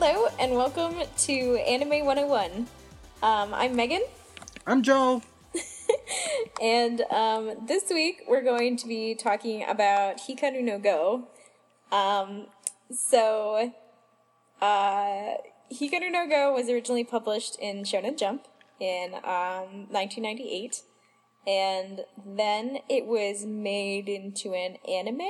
Hello, and welcome to Anime 101. I'm Megan. I'm Joel. And this week we're going to be talking about Hikaru no Go. Hikaru no Go was originally published in Shonen Jump in 1998, and then it was made into an anime.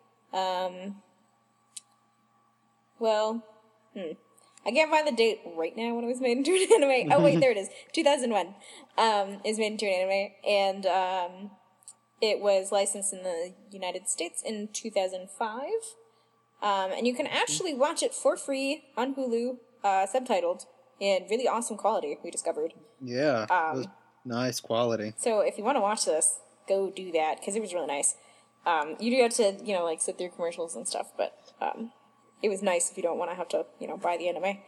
I can't find the date right now when it was made into an anime. Oh, wait, there it is. 2001 is made into an anime, and it was licensed in the United States in 2005. And you can actually watch it for free on Hulu, subtitled, in really awesome quality, we discovered. Yeah, it was nice quality. So if you want to watch this, go do that, because it was really nice. You do have to, sit through commercials and stuff, but it was nice if you don't want to have to, buy the anime.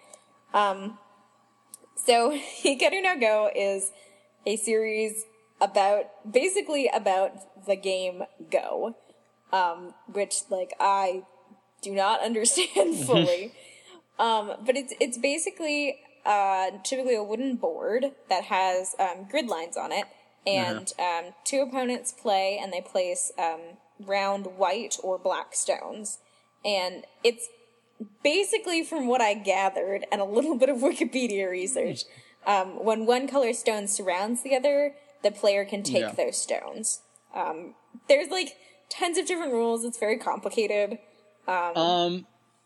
So Hikaru no Go is a series basically about the game Go, which, I do not understand fully. But it's basically, typically a wooden board that has, grid lines on it, and, two opponents play, and they place, round white or black stones. And it's basically, from what I gathered, and a little bit of Wikipedia research, when one color stone surrounds the other, the player can take those stones. There's, tons of different rules. It's very complicated. I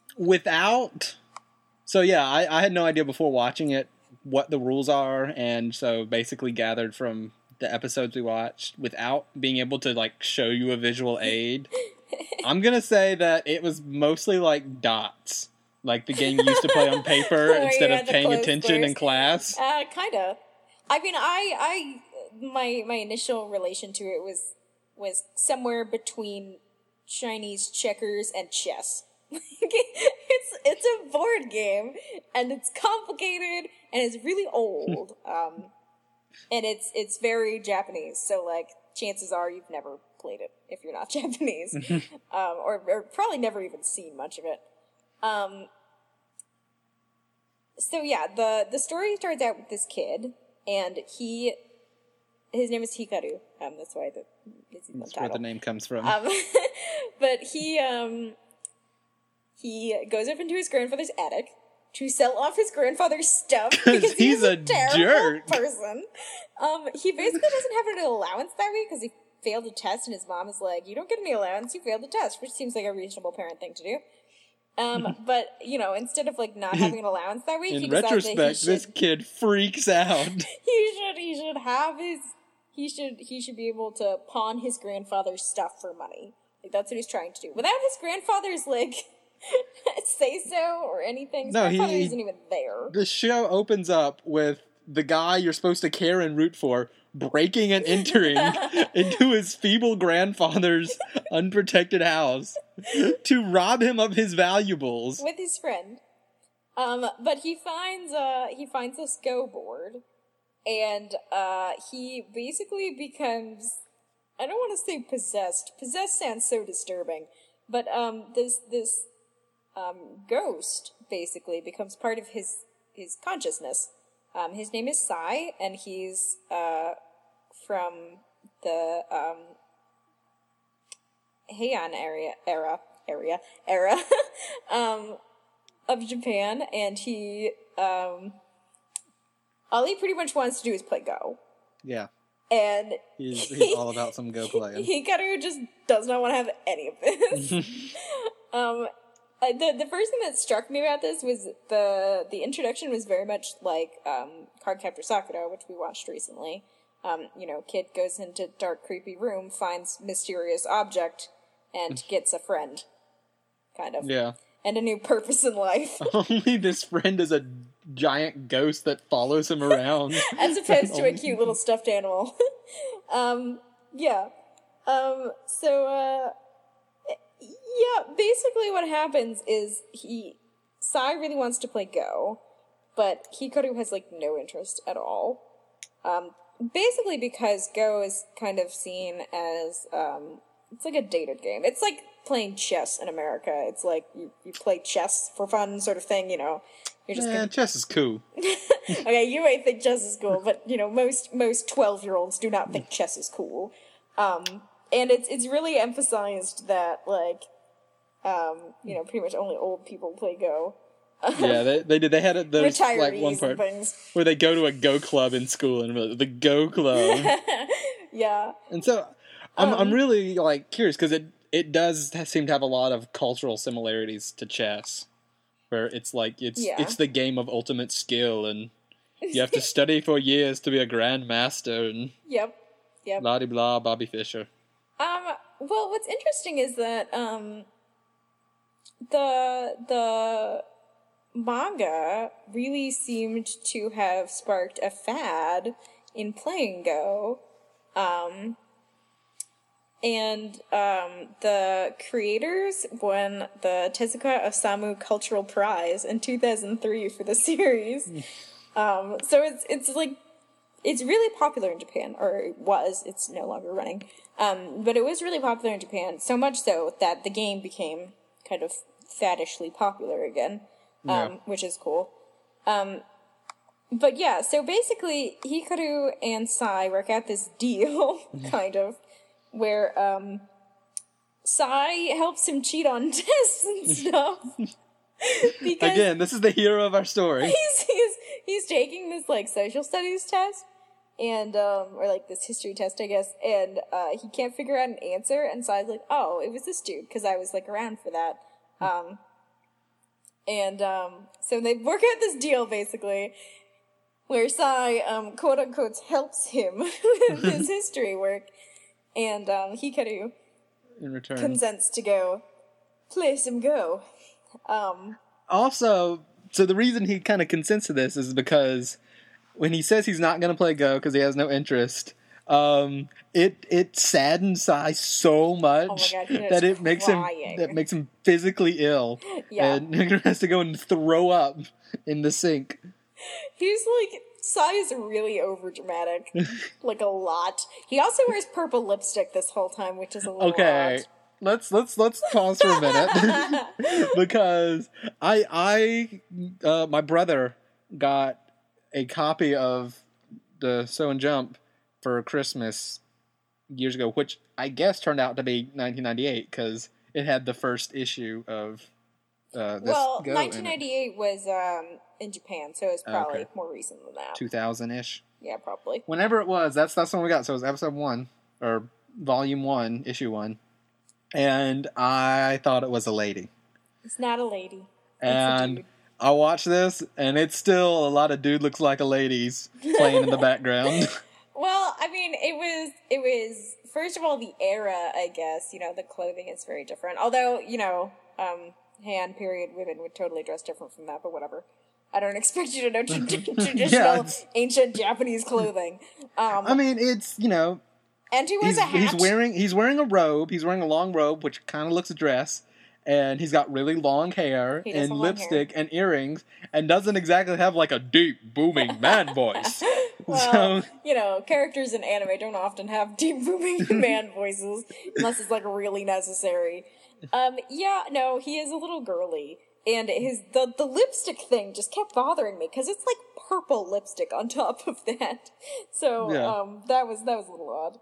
had no idea before watching it what the rules are, and so basically gathered from the episodes we watched without being able to, show you a visual aid. I'm gonna say that it was mostly like dots, like the game you used to play on paper instead of paying attention in class. Kinda. I mean, my initial relation to it was somewhere between Chinese checkers and chess. It's a board game, and it's complicated, and it's really old, and it's very Japanese. So chances are you've never played it if you're not Japanese, or probably never even seen much of it. The story starts out with this kid, and his name is Hikaru. That's why that's where the name comes from. But he goes up into his grandfather's attic to sell off his grandfather's stuff because he's a terrible jerk person. He basically doesn't have an allowance that week because he failed a test, and his mom is like, "You don't get any allowance, you failed the test," which seems like a reasonable parent thing to do. But instead of not having an allowance that week, in retrospect, this kid freaks out. He should be able to pawn his grandfather's stuff for money. That's what he's trying to do without his grandfather's say so or anything. His grandfather isn't even there. The show opens up with the guy you're supposed to care and root for breaking and entering into his feeble grandfather's unprotected house to rob him of his valuables with his friend. But he finds this Go board, and he basically becomes, I don't want to say possessed. Possessed sounds so disturbing, but this ghost basically becomes part of his consciousness. His name is Sai, and he's from the Heian era of Japan, and he all he pretty much wants to do is play Go. Yeah. And he's all about some Go playing. Hikaru just does not want to have any of this. The first thing that struck me about this was the introduction was very much like Cardcaptor Sakura, which we watched recently. Kid goes into dark, creepy room, finds mysterious object, and gets a friend. Kind of. Yeah. And a new purpose in life. Only this friend is a giant ghost that follows him around. As opposed to a cute little stuffed animal. Basically what happens is Sai really wants to play Go, but Hikaru has, no interest at all. Basically because Go is kind of seen as, it's like a dated game. It's like playing chess in America. It's like you play chess for fun sort of thing, you know. You're just chess is cool. Okay, you might think chess is cool, but you know, most 12-year-olds do not think chess is cool. And it's really emphasized that, like, you know, pretty much only old people play Go. Yeah, they did. They had those Retirees like one part and things. where they go to a Go club in school and they're like, the Go club. Yeah. And so I'm really like curious because it does seem to have a lot of cultural similarities to chess, where it's like it's the game of ultimate skill and you have to study for years to be a grandmaster and Yep. blah de blah Bobby Fischer. Well, what's interesting is that the manga really seemed to have sparked a fad in playing Go. And the creators won the Tezuka Osamu Cultural Prize in 2003 for the series. So it's like, it's really popular in Japan, or it was, it's no longer running. But it was really popular in Japan, so much so that the game became kind of faddishly popular again, which is cool. But yeah, so basically, Hikaru and Sai work out this deal, kind of, where Sai helps him cheat on tests and stuff. Because again, this is the hero of our story. He's taking this, like, social studies test, and, or, like, this history test, I guess, and he can't figure out an answer, and Sai's like, oh, it was this dude, because I was, like, around for that. So they work out this deal, basically, where Sai, quote-unquote, helps him with his history work, and Hikaru in return consents to go play some Go. Also, so the reason he kind of consents to this is because when he says he's not going to play Go because he has no interest, it saddens Sai so much that it makes him physically ill, and he has to go and throw up in the sink. He's like, Sai is really overdramatic, like a lot. He also wears purple lipstick this whole time, which is a little odd. Let's pause for a minute because my brother got a copy of the Shonen Jump for Christmas years ago, which I guess turned out to be 1998 because it had the first issue of this. Well, Go 1998 was in Japan, so it's probably more recent than that. 2000-ish. Yeah, probably. Whenever it was, that's the one we got. So it was episode 1 or volume 1, issue 1. And I thought it was a lady. It's not a lady. And it's a dude. I watched this, and it's still a lot of dude looks like a ladies playing in the background. Well, I mean, it was first of all the era, I guess. You know, the clothing is very different. Although, you know, Han period women would totally dress different from that, but whatever. I don't expect you to know traditional ancient Japanese clothing. I mean, it's, you know. And he wears a hat. He's wearing a robe. He's wearing a long robe, which kind of looks a dress. And he's got really long hair and lipstick and earrings, and doesn't exactly have like a deep, booming man voice. Well, you know, characters in anime don't often have deep, booming man voices unless it's like really necessary. Yeah, no, he is a little girly, and the lipstick thing just kept bothering me because it's like purple lipstick on top of that. So that was a little odd.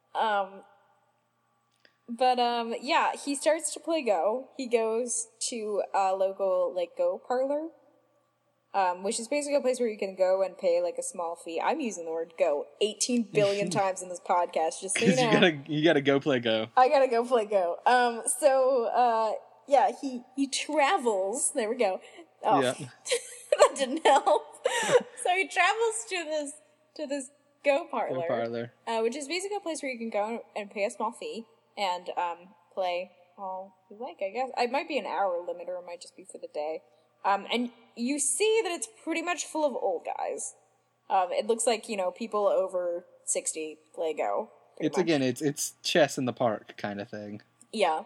Yeah, he starts to play Go. He goes to a local, like, Go parlor, which is basically a place where you can go and pay, like, a small fee. I'm using the word Go 18 billion times in this podcast, just so you know. You gotta go play Go. I gotta go play Go. Yeah, he travels. There we go. Oh, yeah. That didn't help. So he travels to this Go parlor, which is basically a place where you can go and pay a small fee and play all you like, I guess. It might be an hour limit, or it might just be for the day. And you see that it's pretty much full of old guys. It looks like, you know, people over 60 play Go. It's chess in the park kind of thing. Yeah.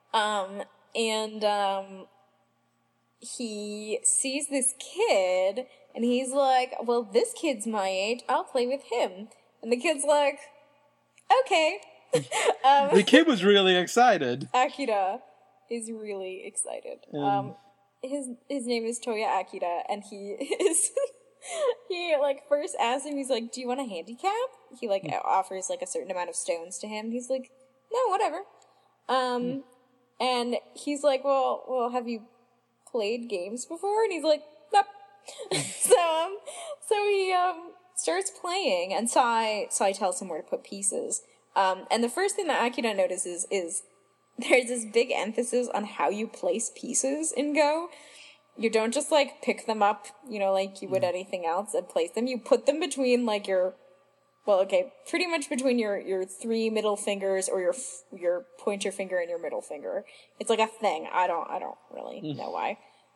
He sees this kid, and he's like, well, this kid's my age, I'll play with him. And the kid's like, okay. The kid was really excited. Akira is really excited. His name is Toya Akira, and he is he like first asks him, he's like, "Do you want a handicap?" He like offers like a certain amount of stones to him. He's like, "No, whatever." And he's like, "Well, have you played games before?" And he's like, "Nope." So he starts playing, and Sai tells him where to put pieces. And the first thing that Akira notices is there's this big emphasis on how you place pieces in Go. You don't just, like, pick them up, like you would anything else and place them. You put them between, like, pretty much between your three middle fingers or your pointer finger and your middle finger. It's like a thing. I don't really know why.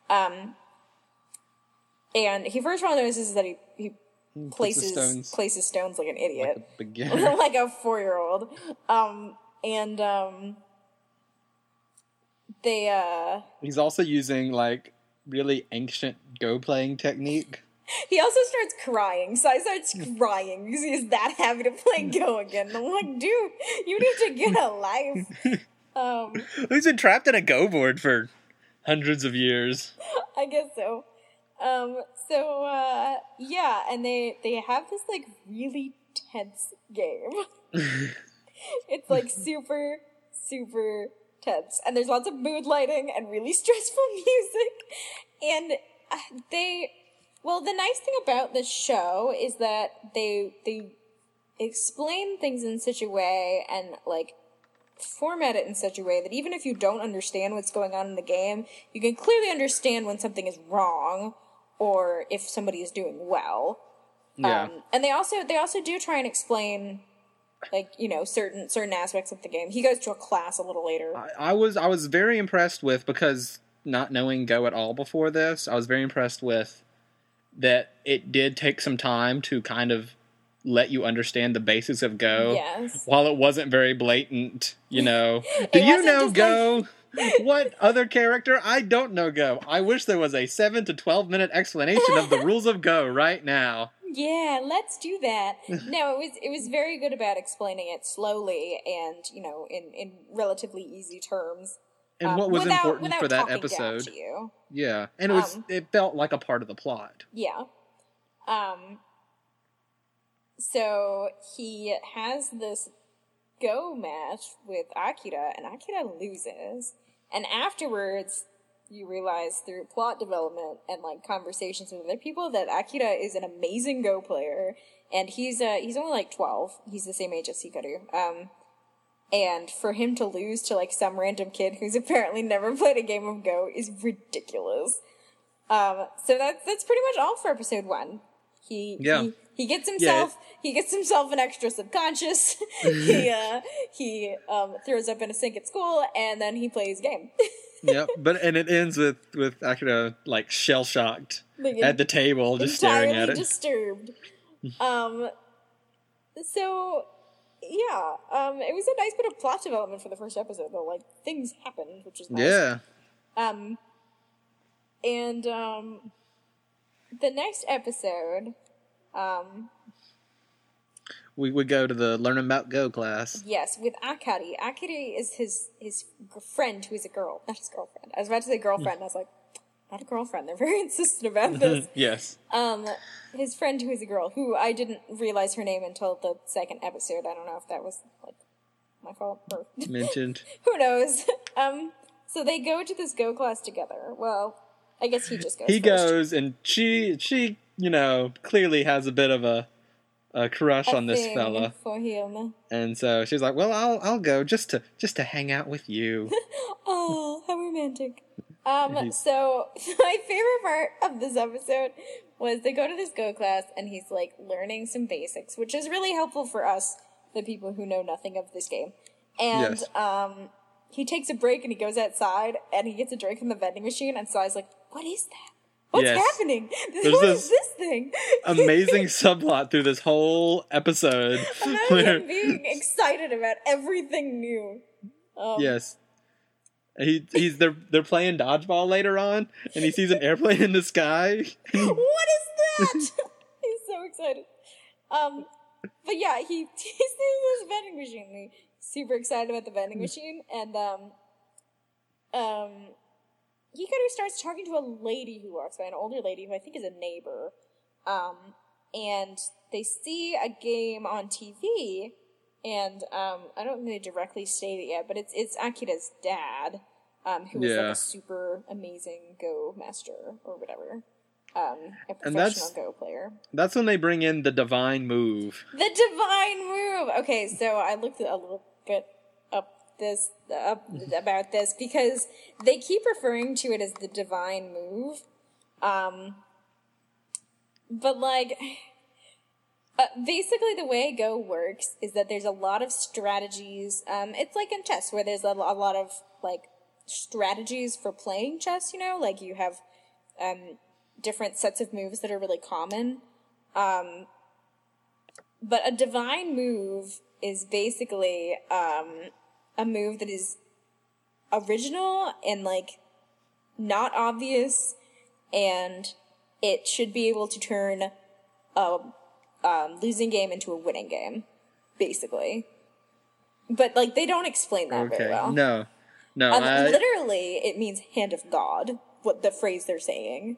And he first of all notices that he places stones like an idiot. Like a beginner. Like a 4-year-old. He's also using, like, really ancient Go playing technique. He also starts crying. Sai starts crying because he's that happy to play Go again. And I'm like, dude, you need to get a life. He's been trapped in a Go board for hundreds of years. I guess so. Yeah, and they have this, like, really tense game. It's, like, super, super tense. And there's lots of mood lighting and really stressful music. And the nice thing about this show is that they explain things in such a way and, like, format it in such a way that even if you don't understand what's going on in the game, you can clearly understand when something is wrong or if somebody is doing well. Yeah. And they also do try and explain, like, certain aspects of the game. He goes to a class a little later. I was very impressed with, because not knowing Go at all before this, I was very impressed with that it did take some time to kind of let you understand the basics of Go. Yes. While it wasn't very blatant, Do you know Go? What other character? I don't know Go. I wish there was a 7 to 12 minute explanation of the rules of Go right now. Yeah, let's do that. No, it was very good about explaining it slowly and, in relatively easy terms. And what was important for that talking episode. down to you. Yeah, and it felt like a part of the plot. Yeah. So he has this Go match with Akira, and Akira loses. And afterwards, you realize through plot development and, like, conversations with other people that Akira is an amazing Go player, and he's only, like, 12. He's the same age as Hikaru. And for him to lose to, like, some random kid who's apparently never played a game of Go is ridiculous. So that's pretty much all for episode 1. He gets himself an extra subconscious. he throws up in a sink at school, and then he plays game. Yep, and it ends with Akira, like, shell shocked at the table, just staring at it. Disturbed. So yeah, it was a nice bit of plot development for the first episode, though. Like, things happened, which is nice. Yeah. The next episode, we go to the Learn About Go class. Yes, with Akari. Akari is his friend who is a girl, not his girlfriend. I was about to say girlfriend, I was like, not a girlfriend. They're very insistent about this. Yes. His friend who is a girl, who I didn't realize her name until the second episode. I don't know if that was, like, my fault or mentioned. Who knows? So they go to this Go class together. Well, I guess he just goes. He goes, and she clearly has a bit of a crush on this fella for him. And so she's like, "Well, I'll go just to hang out with you." Oh, how romantic. So my favorite part of this episode was they go to this Go class and he's, like, learning some basics, which is really helpful for us, the people who know nothing of this game. And yes. He takes a break and he goes outside and he gets a drink from the vending machine, and Sai's like, "What is that? What's happening? What is this thing?" Amazing subplot through this whole episode. Imagine him being excited about everything new. Yes. They're playing dodgeball later on, and he sees an airplane in the sky. What is that? He's so excited. But yeah, he sees this vending machine and he super excited about the vending machine, and Hikaru starts talking to a lady who walks by, an older lady who I think is a neighbor, and they see a game on TV, and I don't think they directly state it yet, but it's Akira's dad, who was like a super amazing Go master or whatever. A professional Go player. That's when they bring in the divine move. The divine move! Okay, so I looked a little bit about this because they keep referring to it as the divine move. But like, basically the way Go works is that there's a lot of strategies. It's like in chess where there's a lot of like strategies for playing chess, you know, like you have, different sets of moves that are really common. But a divine move is basically, a move that is original and like not obvious, and it should be able to turn a losing game into a winning game, basically. But like they don't explain that very well. No. Literally, it means hand of God. What the phrase they're saying.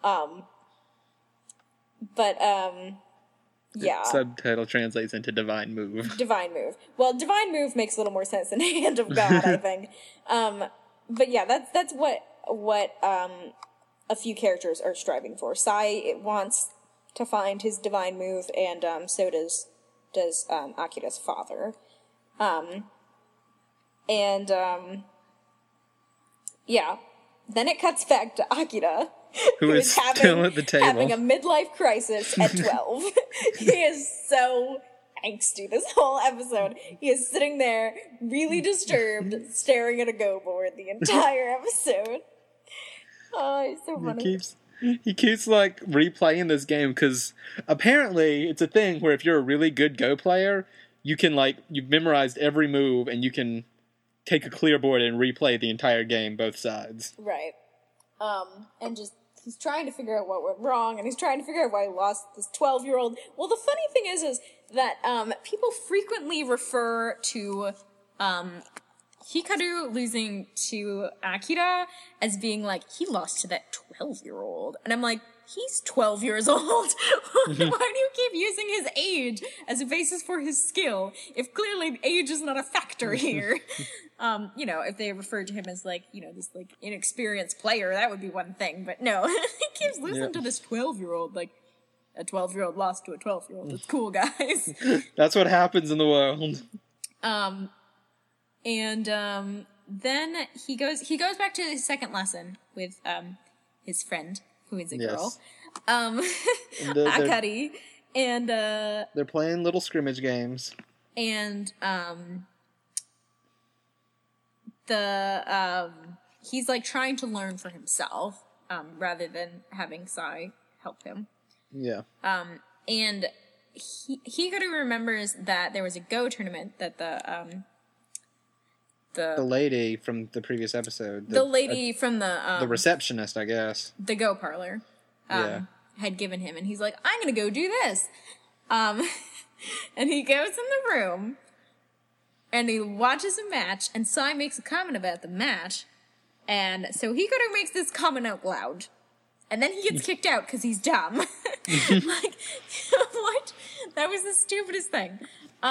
Yeah. Subtitle translates into divine move. Divine move. Well, divine move makes a little more sense than hand of God, I think. But yeah, that's what a few characters are striving for. Sai wants to find his divine move, and so does Akira's father. Yeah. Then it cuts back to Akira, who is still at the table, having a midlife crisis at 12. He is so angsty this whole episode. He is sitting there, really disturbed, staring at a Go board the entire episode. Oh, he's so funny. He keeps like replaying this game because apparently it's a thing where if you're a really good Go player, you can you've memorized every move and you can take a clear board and replay the entire game, both sides. Right. And just, he's trying to figure out what went wrong, and he's trying to figure out why he lost this 12-year-old. Well, the funny thing is that, people frequently refer to, Hikaru losing to Akira as being like, he lost to that 12-year-old. And I'm like, he's 12 years old. Why do you keep using his age as a basis for his skill if clearly age is not a factor here? You know, if they referred to him as like, you know, this like inexperienced player, that would be one thing. But no, he keeps losing to this 12-year-old. Like, a 12-year-old lost to a 12-year-old. That's cool, guys. That's what happens in the world. Then he goes back to his second lesson with his friend, who is a girl, Akari, and they're playing little scrimmage games, and he's like trying to learn for himself rather than having Sai help him. Yeah. And Hikaru remembers that there was a Go tournament that the lady from the previous episode, from the receptionist, I guess, the Go parlor, had given him, and he's like, I'm gonna go do this. And he goes in the room, and he watches a match, and Sai makes a comment about the match, and so Hikaru makes this comment out loud, and then he gets kicked out because he's dumb. Like, what? That was the stupidest thing.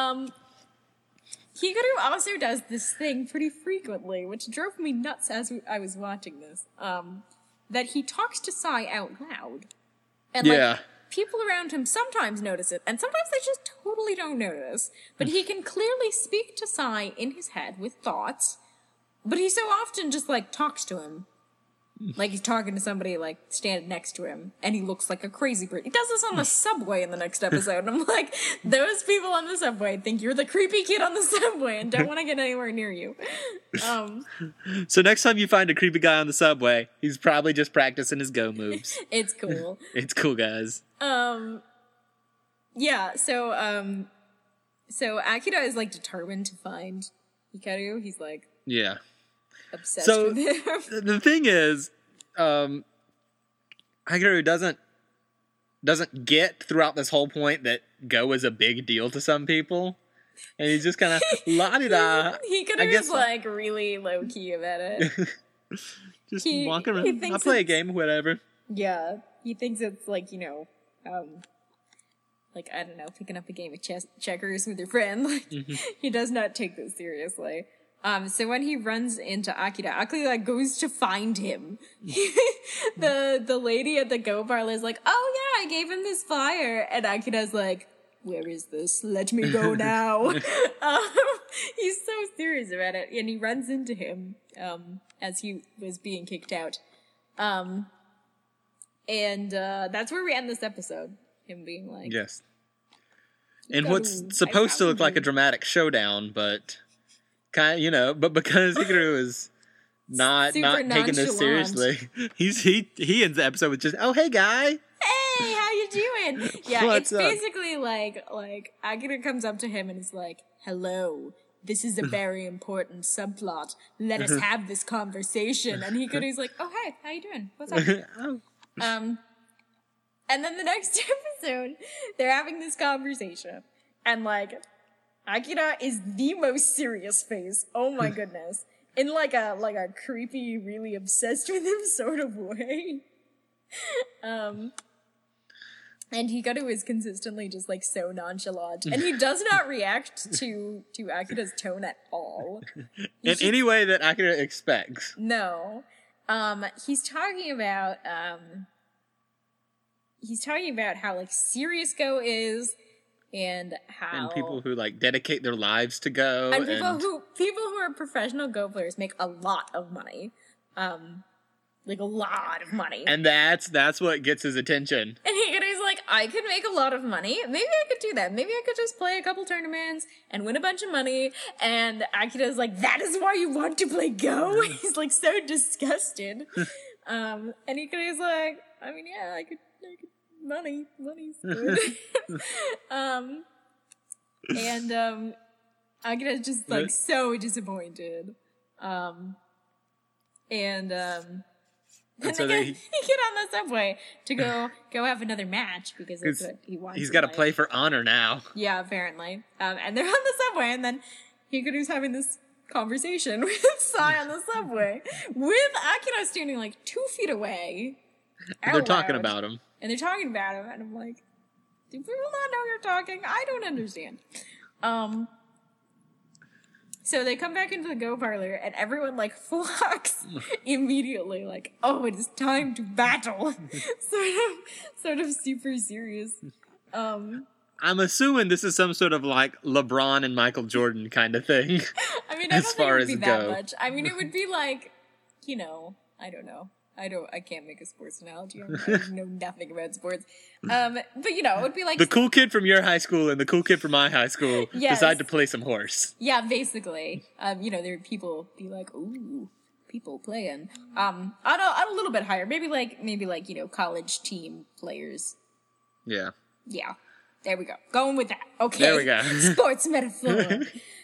Hikaru also does this thing pretty frequently, which drove me nuts as I was watching this, that he talks to Sai out loud. And, like, people around him sometimes notice it, and sometimes they just totally don't notice. But he can clearly speak to Sai in his head with thoughts, but he so often just, like, talks to him. Like he's talking to somebody, like, standing next to him, and he looks like a crazy person. He does this on the subway in the next episode, and I'm like, those people on the subway think you're the creepy kid on the subway and don't want to get anywhere near you. So next time you find a creepy guy on the subway, he's probably just practicing his Go moves. It's cool. It's cool, guys. Yeah, so Akira is, like, determined to find Hikaru. He's, like... Yeah. Obsessed with him. The thing is, Hikaru doesn't get throughout this whole point that Go is a big deal to some people. And he's just kind of la-di-da. Hikaru is like really low key about it. Just walking around. I'll play a game, whatever. Yeah, he thinks it's like, like, I don't know, picking up a game of checkers with your friend. Like, he does not take this seriously. So when he runs into Akira like goes to find him. The lady at the Go Parlor is like, oh yeah, I gave him this flyer. And Akira's like, where is this? Let me go now. He's so serious about it. And he runs into him, as he was being kicked out. And that's where we end this episode. Him being like... Yes. And what's supposed to look like a dramatic showdown, but... but because Hikaru is not taking this seriously, he ends the episode with just, oh, hey, guy. Hey, how you doing? Yeah, What's it's up? Basically like Akira comes up to him and is like, hello, this is a very important subplot. Let us have this conversation. And Hikaru's like, oh, hey, how you doing? What's up? And then the next episode, they're having this conversation. And like... Akira is the most serious face. Oh my goodness. In like a creepy, really obsessed with him sort of way. And Hikaru is consistently just like so nonchalant. And he does not react to Akira's tone at all. In any way that Akira expects. No. He's talking about how like serious Go is. And people who like dedicate their lives to Go, and people who are professional Go players make a lot of money, like a lot of money, and that's what gets his attention. And he's like, I could make a lot of money. Maybe I could do that. Maybe I could just play a couple tournaments and win a bunch of money. And Akira's like, that is why you want to play Go? He's like so disgusted. And Hikaru's like, I mean, yeah, I could. Money's good. Akira's just like so disappointed. And then so he get on the subway to go have another match because that's what he wants. He's got to play for honor now. Yeah, apparently. And they're on the subway, and then Hikaru's having this conversation with Sai on the subway with Akira standing like 2 feet away. They're talking about him. And they're talking about him, and I'm like, do people not know you're talking? I don't understand. So they come back into the Go Parlor, and everyone, like, flocks immediately, like, oh, it is time to battle. sort of super serious. I'm assuming this is some sort of, like, LeBron and Michael Jordan kind of thing. I mean, I don't think it would be that much. I mean, it would be like, I don't know. I can't make a sports analogy. I know nothing about sports. But it would be like... The cool kid from your high school and the cool kid from my high school decide to play some horse. Yeah, basically. There would people be like, ooh, people playing. On a little bit higher. Maybe like, college team players. Yeah. Yeah. There we go. Going with that. Okay. There we go. Sports metaphor.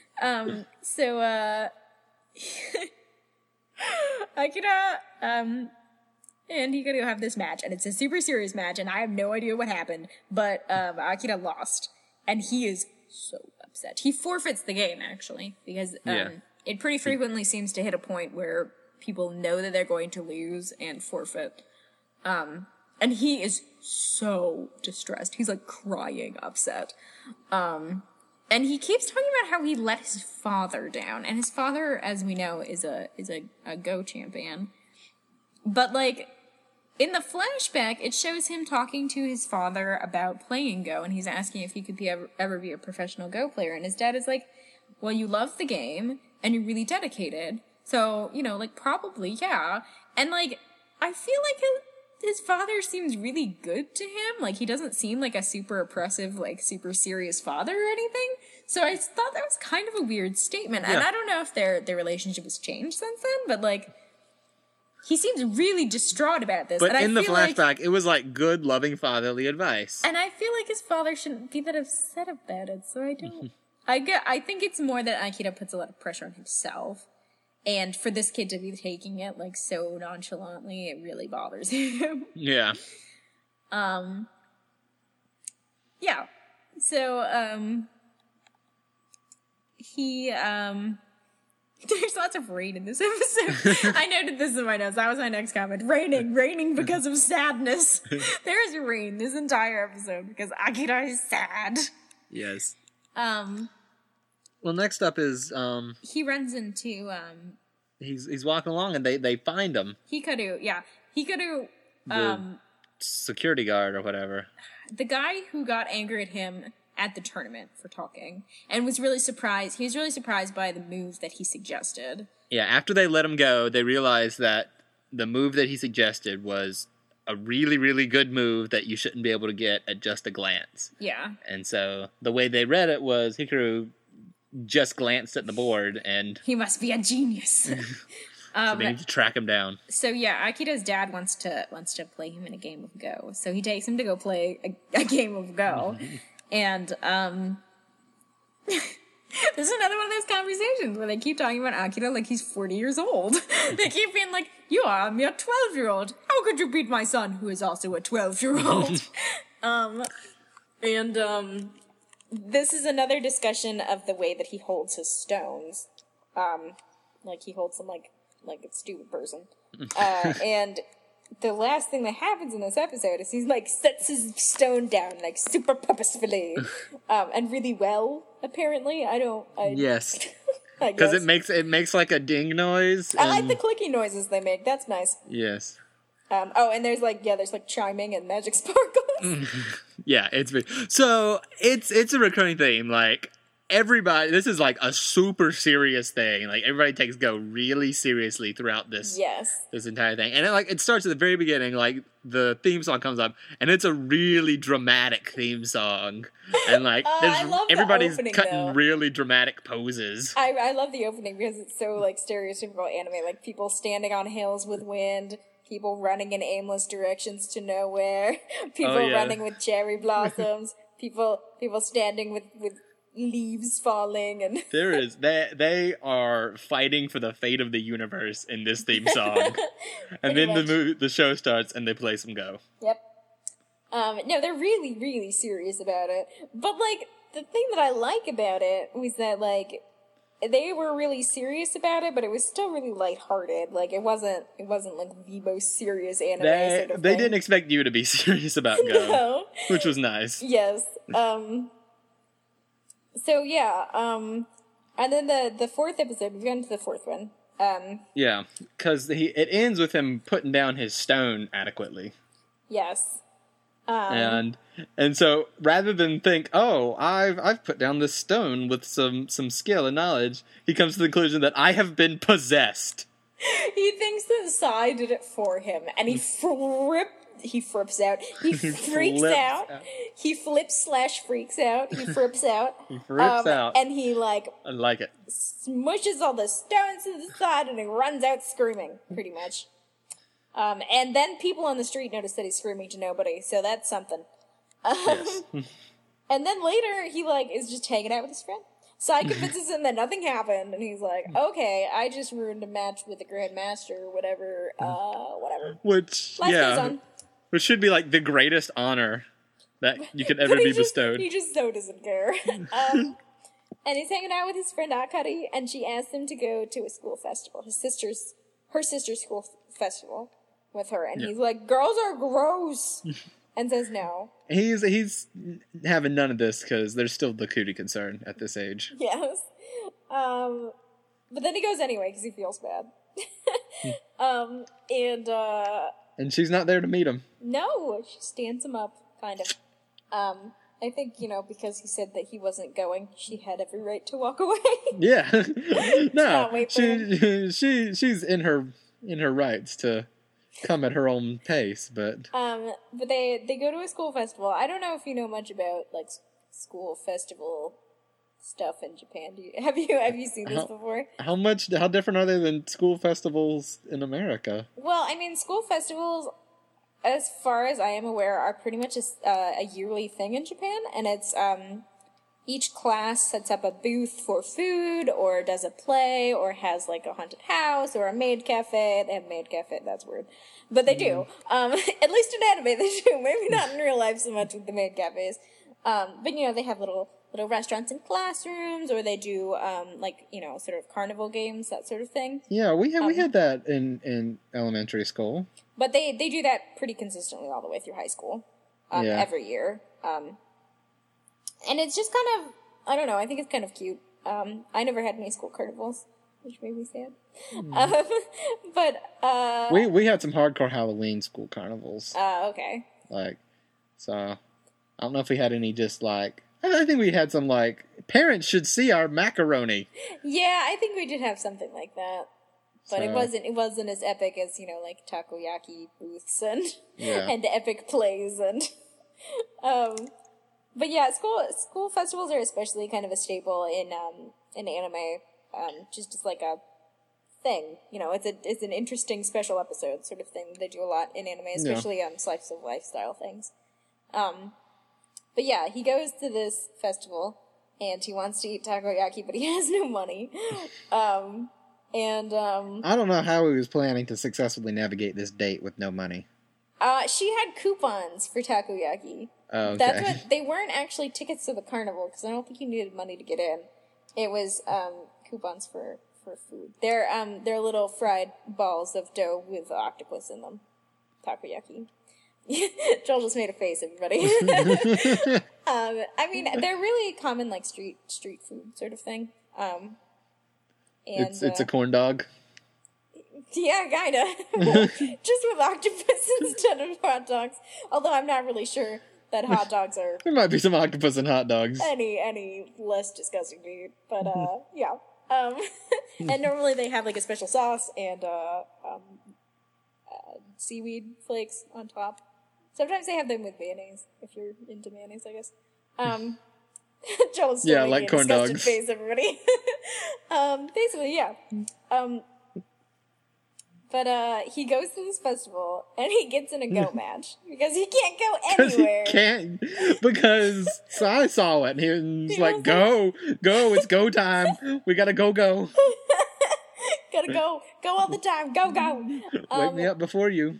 Akira, and Hikaru have this match, and it's a super serious match, and I have no idea what happened, but Akira lost, and he is so upset. He forfeits the game, actually, because it pretty frequently seems to hit a point where people know that they're going to lose and forfeit. And he is so distressed. He's, like, crying upset. And he keeps talking about how he let his father down, and his father, as we know, is a Go champion. But, like, in the flashback, it shows him talking to his father about playing Go, and he's asking if he could ever be a professional Go player. And his dad is like, well, you love the game, and you're really dedicated, so, probably, yeah. And, like, I feel like his father seems really good to him. Like, he doesn't seem like a super oppressive, like, super serious father or anything. So I thought that was kind of a weird statement. Yeah. And I don't know if their relationship has changed since then, but, like... He seems really distraught about this. But in the flashback, it was like good, loving fatherly advice. And I feel like his father shouldn't be that upset about it, so I don't... I think it's more that Akira puts a lot of pressure on himself. And for this kid to be taking it, like, so nonchalantly, it really bothers him. Yeah. Yeah. So, he, there's lots of rain in this episode. I noted this in my notes. That was my next comment. Raining because of sadness. There's rain this entire episode because Akira is sad. Yes. Well, next up is, he runs into, he's walking along and they find him. Hikaru, yeah. Hikaru, security guard or whatever. The guy who got angry at him at the tournament for talking and was really surprised. He was really surprised by the move that he suggested. Yeah, after they let him go, they realized that the move that he suggested was a really, really good move that you shouldn't be able to get at just a glance. Yeah. And so the way they read it was Hikaru just glanced at the board and... He must be a genius. So they need to track him down. So yeah, Akira's dad wants to play him in a game of Go. So he takes him to go play a game of Go. And this is another one of those conversations where they keep talking about Akira like he's 40 years old. They keep being like, you are a mere 12-year-old. How could you beat my son, who is also a 12-year-old? This is another discussion of the way that he holds his stones. Like he holds them like a stupid person. And the last thing that happens in this episode is he's like sets his stone down like super purposefully, and really well. Apparently, yes, because it makes like a ding noise. I like the clicky noises they make. That's nice. Yes. And there's like chiming and magic sparkles. Yeah, it's a recurring theme. Like everybody, this is like a super serious thing. Like everybody takes Go really seriously throughout this entire thing. And it starts at the very beginning. Like the theme song comes up, and it's a really dramatic theme song. And like everybody's cutting really dramatic poses. I love the opening because it's so like stereotypical anime. Like people standing on hills with wind. People running in aimless directions to nowhere. People running with cherry blossoms. People standing with leaves falling and they are fighting for the fate of the universe in this theme song. And then the show starts and they play some Go. Yep. No, they're really, really serious about it. But like the thing that I like about it was that like they were really serious about it, but it was still really lighthearted. Like it wasn't like the most serious anime sort of they thing. didn't expect you to be serious about Go, no. Which was nice. Yes. So yeah, and then the fourth episode, we've gotten to the fourth one. Yeah, because it ends with him putting down his stone adequately. Yes. And so rather than think, oh, I've put down this stone with some skill and knowledge, he comes to the conclusion that I have been possessed. He thinks that Sai did it for him, and he frips out. He freaks out. He flips/freaks out. He frips out. He frips out. And he like I like it. Smushes all the stones to the side and he runs out screaming, pretty much. And then people on the street notice that he's screaming to nobody, so that's something. Yes. And then later he like is just hanging out with his friend. Sai convinces him that nothing happened, and he's like, okay, I just ruined a match with the Grandmaster, whatever, whatever. Which, Life goes on. Which should be like the greatest honor that you could ever be bestowed. He just so doesn't care. And he's hanging out with his friend Akari, and she asks him to go to a school festival, her sister's school festival with her, and he's like, girls are gross, and says no. He's having none of this because there's still the cootie concern at this age. Yes. But then he goes anyway because he feels bad. And she's not there to meet him. No, she stands him up, kind of. I think, because he said that he wasn't going, she had every right to walk away. Yeah. No, she's in her rights to come at her own pace, but they go to a school festival. I don't know if you know much about like school festival stuff in Japan. Have you seen this before? How different are they than school festivals in America? Well, I mean, school festivals, as far as I am aware, are pretty much a yearly thing in Japan, and it's each class sets up a booth for food, or does a play, or has like a haunted house, or a maid cafe. They have maid cafe, that's weird. But they do. At least in anime they do. Maybe not in real life so much with the maid cafes. But they have little little restaurants and classrooms, or they do, sort of carnival games, that sort of thing. Yeah, we had that in elementary school. But they do that pretty consistently all the way through high school, every year. And it's just kind of, I don't know, I think it's kind of cute. I never had any school carnivals, which made me sad. But we had some hardcore Halloween school carnivals. Okay. So I don't know if we had any just I think we had some parents should see our macaroni. Yeah, I think we did have something like that. But it wasn't as epic as, takoyaki booths and and epic plays and but yeah, school festivals are especially kind of a staple in anime, just as a thing. It's an interesting special episode sort of thing that they do a lot in anime, especially slice of lifestyle things. But yeah, he goes to this festival and he wants to eat takoyaki, but he has no money. I don't know how he was planning to successfully navigate this date with no money. She had coupons for takoyaki. Oh, okay. That's what they weren't actually tickets to the carnival because I don't think you needed money to get in. It was coupons for food. They're little fried balls of dough with octopus in them. Takoyaki. Joel just made a face, everybody. I mean, they're really common street food sort of thing. It's a corn dog. Yeah, kinda. Just with octopus instead of hot dogs. Although I'm not really sure that hot dogs are... There might be some octopus in hot dogs. Any less disgusting to eat. But, yeah. And normally they have, a special sauce and, seaweed flakes on top. Sometimes they have them with mayonnaise, if you're into mayonnaise, I guess. Joel's still making corn a disgusted dogs. face, everybody. Basically, yeah. But he goes to this festival and he gets in a go match because he can't go anywhere. He can't because I saw it. And he was like, "Go, it's go time. We gotta go." Gotta go all the time. Go. Wake me up before you.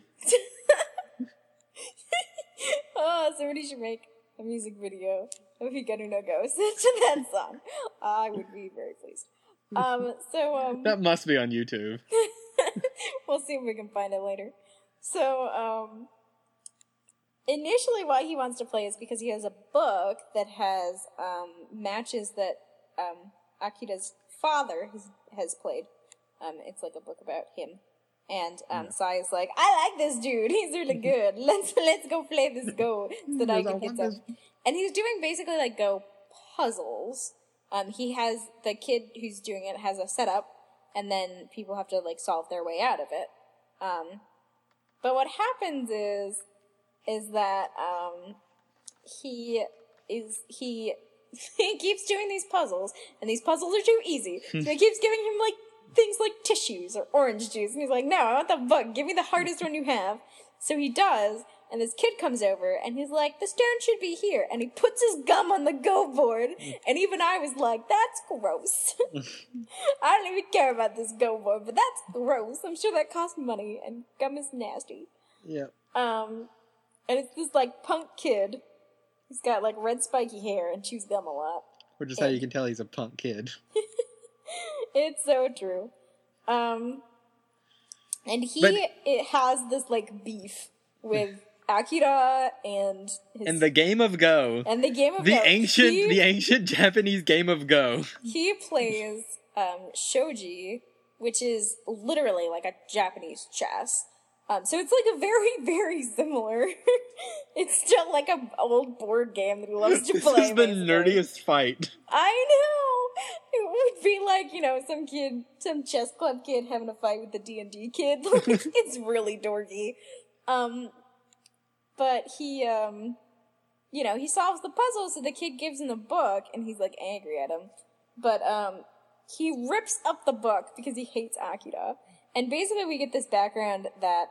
Oh, somebody should make a music video of Hikaru no Go to that song. I would be very pleased. That must be on YouTube. We'll see if we can find it later. So, initially why he wants to play is because he has a book that has, matches that, Akira's father has played. It's a book about him. And, Sai is like, I like this dude. He's really good. Let's go play this Go so that I can hit some. And he's doing basically, Go puzzles. He has, the kid who's doing it has a setup, and then people have to, solve their way out of it. But what happens is that, he keeps doing these puzzles, and these puzzles are too easy. So he keeps giving him, things like tissues or orange juice. And he's like, no, I want the book. Give me the hardest one you have. So he does, and this kid comes over, and he's like, the stone should be here. And he puts his gum on the Go board, and even I was like, that's gross. I don't even care about this Go board, but that's gross. I'm sure that costs money, and gum is nasty. Yeah. And it's this, punk kid. He's got, red spiky hair and chews gum a lot. Which is how you can tell he's a punk kid. It's so true. And it has this, beef with Akira and his... And the game of Go. And the game of the Go. The ancient Japanese game of Go. He plays, shogi, which is literally a Japanese chess. So it's a very, very similar... It's still an old board game that he loves to play. This is the nerdiest fight. I know! It would be some chess club kid having a fight with the D&D kid. It's really dorky. But he, he solves the puzzle, so the kid gives him the book, and he's, angry at him. But, he rips up the book because he hates Akira. And basically we get this background that,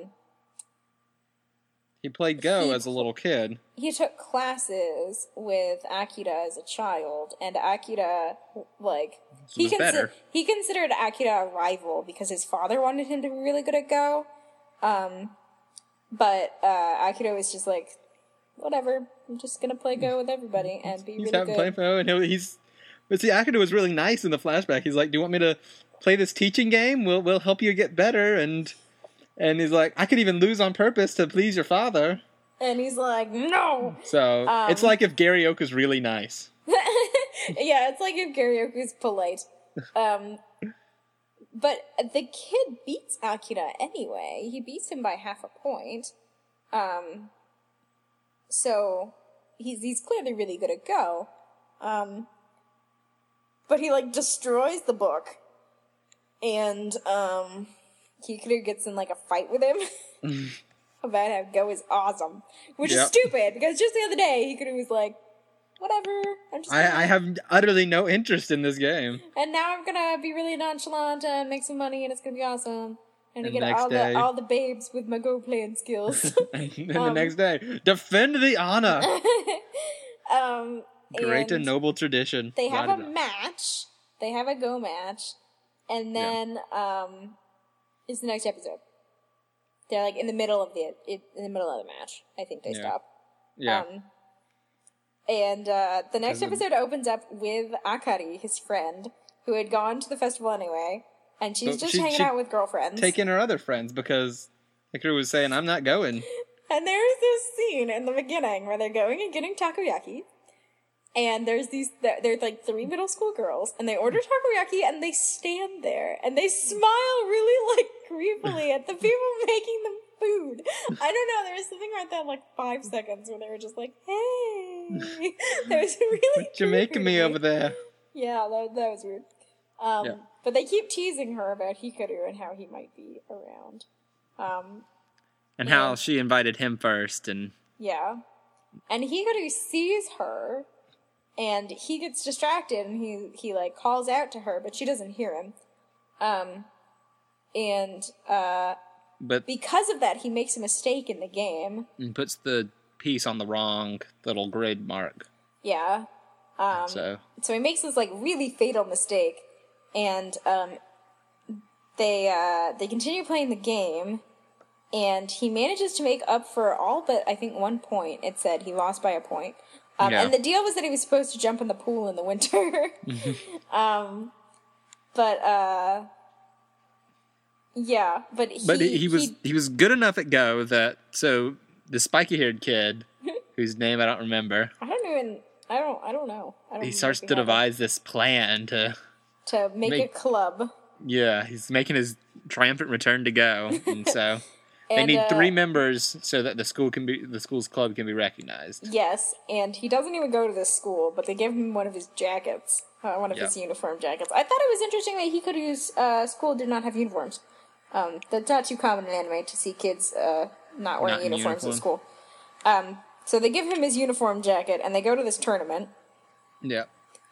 he played Go as a little kid. He took classes with Akira as a child, and Akira, he considered Akira a rival because his father wanted him to be really good at Go. But Akira was just whatever. I'm just gonna play Go with everybody and be He's really having good. fun, and but see, Akuto was really nice in the flashback. He's like, "Do you want me to play this teaching game? We'll help you get better." And he's like, "I could even lose on purpose to please your father." And he's like, no! So it's like if Gary Oak was really nice. Yeah, it's like if karaoke's polite. But the kid beats Akira anyway. He beats him by half a point. So he's clearly really good at Go. But he like destroys the book. And Hikaru gets in like a fight with him about how Go is awesome. Which is stupid, because just the other day Hikaru was like, whatever. I have utterly no interest in this game. And now I'm gonna be really nonchalant and make some money, and it's gonna be awesome. And I And get all the babes with my Go playing skills. And the next day, defend the honor. Great and noble tradition. They have a match. They have a Go match, and then it's the next episode. They're like in the middle of the match. I think they stop. Yeah. And the next episode opens up with Akari, his friend, who had gone to the festival anyway, and she's just hanging out with girlfriends. Taking her other friends because Hikaru was saying, I'm not going. And there's this scene in the beginning where they're going and getting takoyaki, and there's like 3 middle school girls, and they order takoyaki, and they stand there, and they smile really, like, creepily at the people making them food. I don't know, there was something right there, like 5 seconds where they were just like, hey. That was really What you making me over there? Yeah, that was weird. But they keep teasing her about Hikaru and how he might be around. And how she invited him first. And yeah. And Hikaru sees her, and he gets distracted, and he like calls out to her, but she doesn't hear him. But because of that, he makes a mistake in the game. And puts the piece on the wrong little grid mark. Yeah. So he makes this like really fatal mistake, and they continue playing the game, and he manages to make up for all but I think 1 point. It said he lost by a point. And the deal was that he was supposed to jump in the pool in the winter. Yeah, but he was good enough at Go that so the spiky haired kid, whose name I don't remember. I don't know. He starts to devise this plan to make a club. Yeah, he's making his triumphant return to Go, and so they need 3 members so that the school's club can be recognized. Yes, and he doesn't even go to this school, but they give him one of his jackets, his uniform jackets. I thought it was interesting that Hikaru's school did not have uniforms. That's not too common in anime to see kids not wearing uniforms at school. So they give him his uniform jacket, and they go to this tournament. Yeah.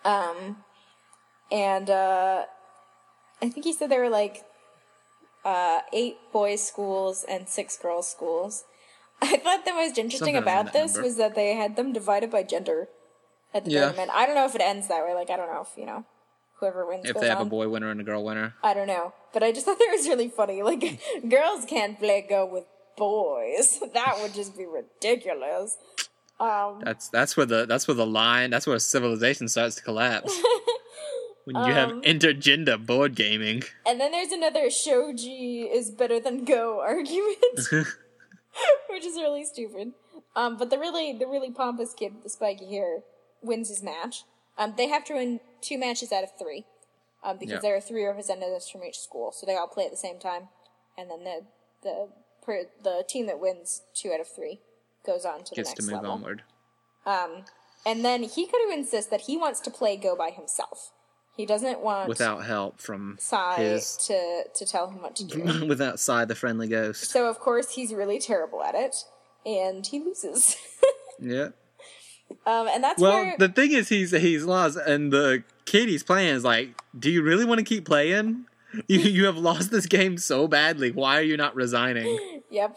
And I think he said there were like 8 boys' schools and 6 girls' schools. I thought the most interesting about this was that they had them divided by gender at the tournament. I don't know if it ends that way. Like, I don't know if, whoever wins if goes they have on. a boy winner and a girl winner. I don't know. But I just thought that was really funny. Like, girls can't play Go with boys. That would just be ridiculous. That's where civilization starts to collapse. When you have intergender board gaming. And then there's another shogi is better than Go argument. Which is really stupid. But the really pompous kid with the spiky hair wins his match. They have to win 2 matches out of 3. Because there are 3 representatives from each school, so they all play at the same time. And then the team that wins 2 out of 3 goes on to the next level. Gets to move onward. And then Hikaru insists that he wants to play Go by himself. He doesn't want without help from Sai to tell him what to do. Without Sai, the friendly ghost. So of course he's really terrible at it, and he loses. Yeah. And that's the thing is he's lost, and the kid he's playing is like, do you really want to keep playing? You have lost this game so badly. Why are you not resigning? Yep.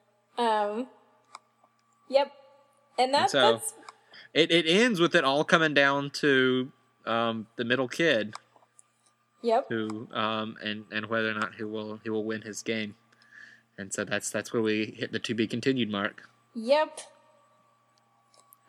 Yep. And that's it ends with it all coming down to the middle kid. Yep. Who and whether or not he will win his game. And so that's where we hit the to be continued mark. Yep.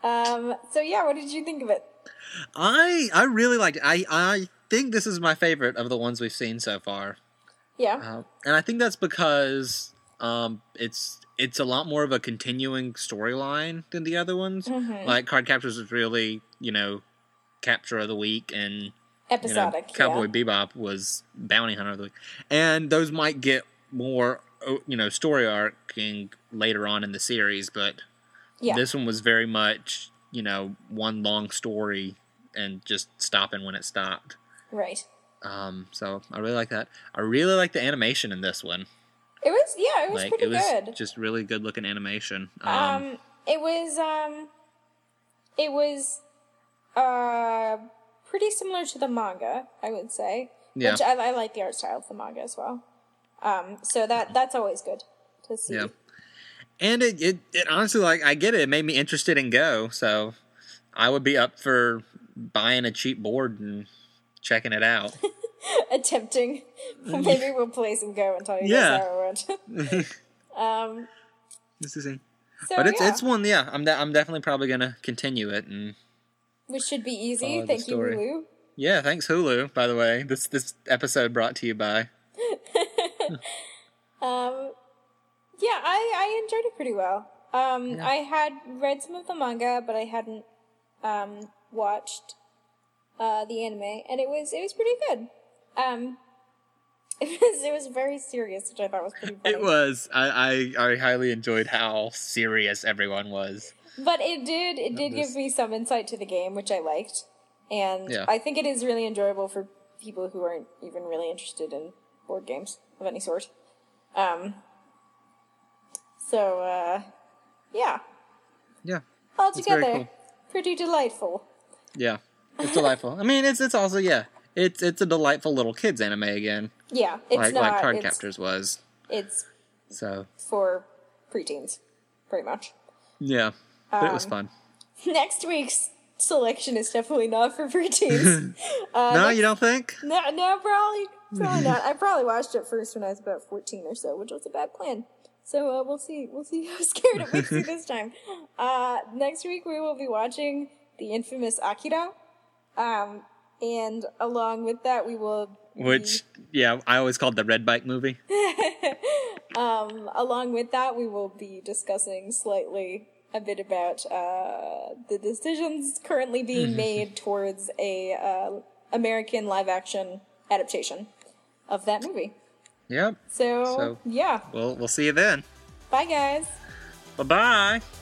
So yeah, what did you think of it? I really liked it. I think this is my favorite of the ones we've seen so far. Yeah. And I think that's because it's a lot more of a continuing storyline than the other ones. Mm-hmm. Like Cardcaptors is really, capture of the week, and Episodic. Cowboy Bebop was bounty hunter of the week. And those might get more, story arcing later on in the series, but this one was very much, one long story and just stopping when it stopped. Right. So I really like that. I really like the animation in this one. It was pretty good. Just really good looking animation. It was pretty similar to the manga, I would say. Yeah. Which I like the art style of the manga as well. So that's always good to see. Yeah. And it honestly, I get it. It made me interested in Go, so I would be up for buying a cheap board and checking it out. Attempting. Maybe we'll play some Go and tell you guys how it went. This is So, but it's one. Yeah, I'm definitely probably gonna continue it, and which should be easy. follow the Thank you, story. Hulu. Yeah, thanks Hulu. By the way, this episode brought to you by. Yeah, I enjoyed it pretty well. I had read some of the manga, but I hadn't watched the anime, and it was pretty good. It was very serious, which I thought was pretty funny. It was. I highly enjoyed how serious everyone was. But it did give me some insight to the game, which I liked. And I think it is really enjoyable for people who aren't even really interested in board games of any sort. Yeah. Yeah. Altogether, very cool. pretty delightful. Yeah. It's delightful. I mean, it's also, it's a delightful little kids anime again. Yeah, it's not... Like Cardcaptors was. It's so for preteens, pretty much. Yeah, but it was fun. Next week's selection is definitely not for preteens. No, you don't think? No, probably not. I probably watched it first when I was about 14 or so, which was a bad plan. So we'll see how scared it makes me this time. Next week we will be watching the infamous Akira. And along with that we will I always called the Red Bike movie. Along with that we will be discussing slightly a bit about the decisions currently being made towards a American live action adaptation of that movie. Yep. So yeah. We'll see you then. Bye guys. Bye-bye.